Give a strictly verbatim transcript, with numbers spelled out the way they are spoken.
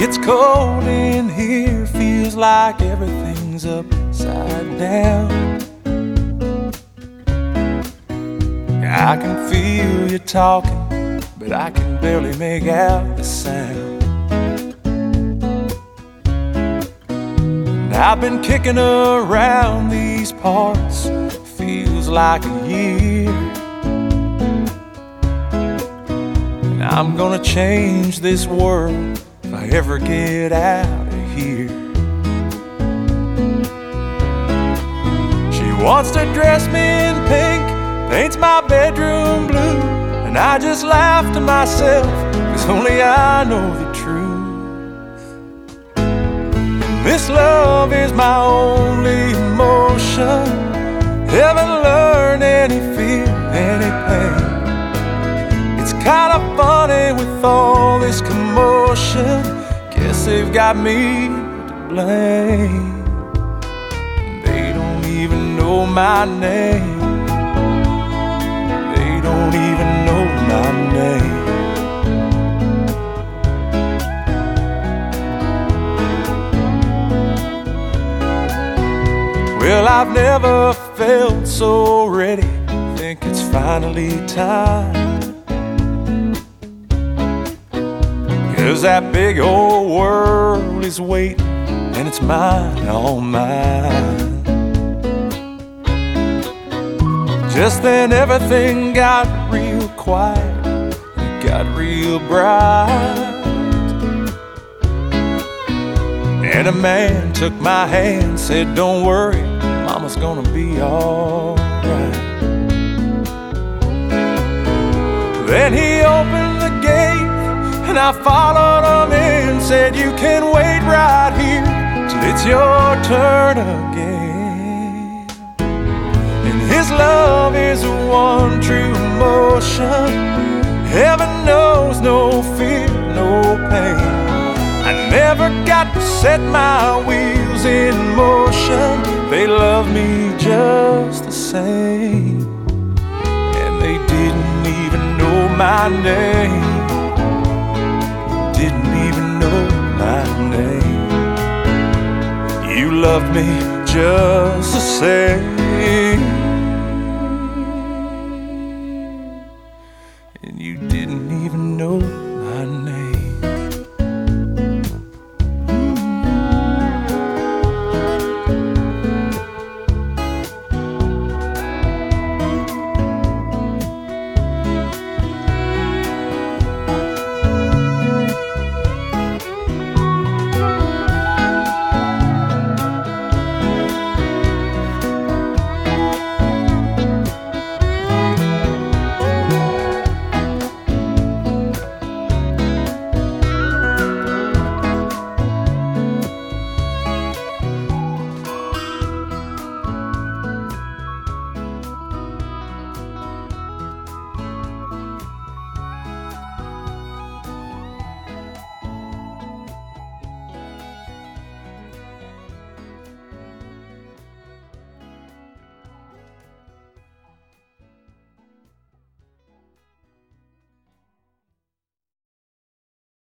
It's cold in here, feels like everything's upside down. I can feel you talking, but I can barely make out the sound. And I've been kicking around these parts, feels like a year. And I'm gonna change this world if I ever get out of here. She wants to dress me in pink, paints my bedroom blue, and I just laugh to myself, cause only I know the truth. This love is my only emotion, haven't learned any fear, any pain. It's kinda funny with all this commotion, guess they've got me to blame. They don't even know my name, they don't even know my name. Well, I've never felt so ready, think it's finally time. Cause that big old world is waiting, and it's mine, all mine. Just then everything got real quiet, it got real bright. And a man took my hand, said, don't worry, Mama's gonna be alright. Then he opened the gate, and I followed him in, said, you can wait right here till it's your turn again. And his love is one true emotion, heaven knows no fear, no pain. I never got to set my wheels in motion, they love me just the same. And they didn't even know my name, didn't even know my name. You loved me just the same, and you didn't even know